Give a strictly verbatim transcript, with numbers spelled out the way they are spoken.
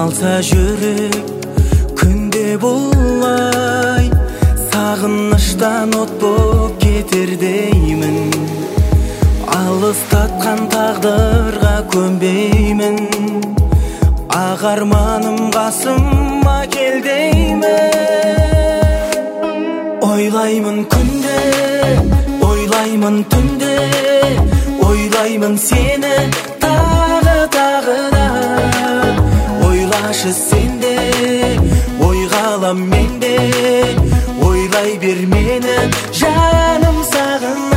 қалса жүрек күнде бұлай, сағыныштан от боп кетер деймін. Алыстатқан тағдырға көнбеймін, ақ арманым қасыма кел деймін. Ойлаймын күнде, ойлаймын түнде, ойлаймын сені тағы тағы да. Ойлашы сенде, ойға алам менде, ойлай бер мені жаным сағына.